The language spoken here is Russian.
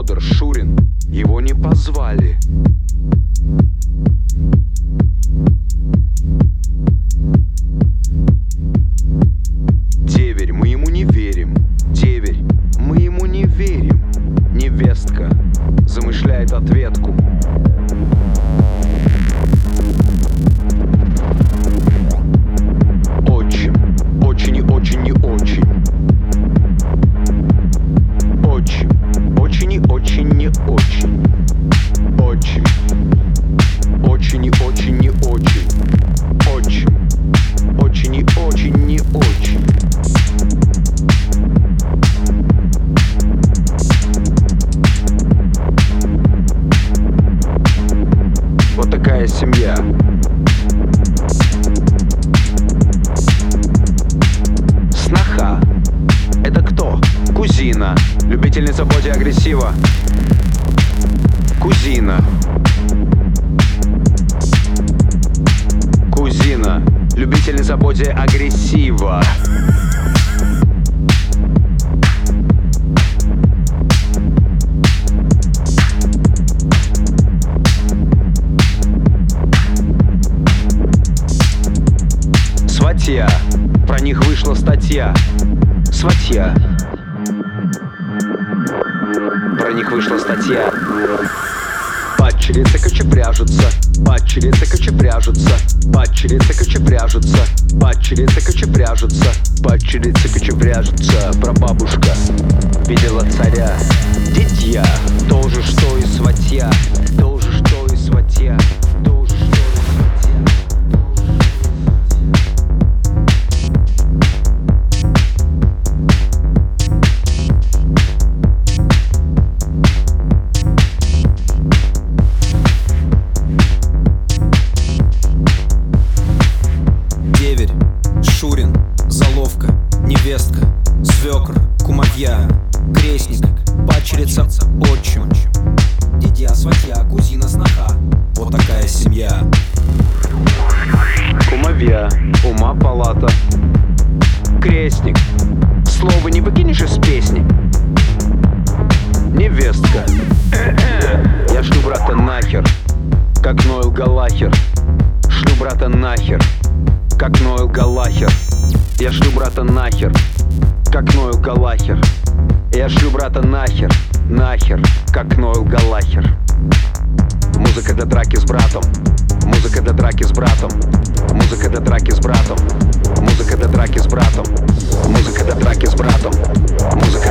Федор Шурин, его не позвали. Деверь, мы ему не верим. Деверь, мы ему не верим. Невестка замышляет ответку. Очень, очень и очень не очень. Очень, очень и очень не очень. Очень, очень и очень не очень. Очень, очень и очень не очень. Вот такая семья. Сноха. Это кто? Кузина. Любительница боди-агрессива. Кузина. Кузина. Любительница боди-агрессива. Сватья. Про них вышла статья. Сватья. Про них вышла статья. Падчерицы кочепряжутся. Падчерицы кочепряжутся. Падчерицы кочепряжутся. Падчерицы кочепряжутся. Падчерицы кочепряжутся. Прабабушка видела царя. Дитя, то же, что и сватья. То же, что и сватья. То же, что и сватья. Деверь, Шурин, заловка, невестка, свекр, кумовья, крестник, падчерица, отчим, дитя, сватья, кузина, сноха. Вот такая семья. Кумовья, ума палата. Крестник, слово не выкинешь из песни. Невестка, я шлю брата нахер, как Ноэл Галлахер. Шлю брата нахер, как Ноэл Галлахер. Я шлю брата нахер, как Ноэл Галлахер. Я шлю брата нахер, нахер, как Ноэл Галлахер. Музыка для драки с братом. Музыка для драки с братом. Музыка для драки с братом. Музыка для драки с братом. Музыка для драки с братом. Музыка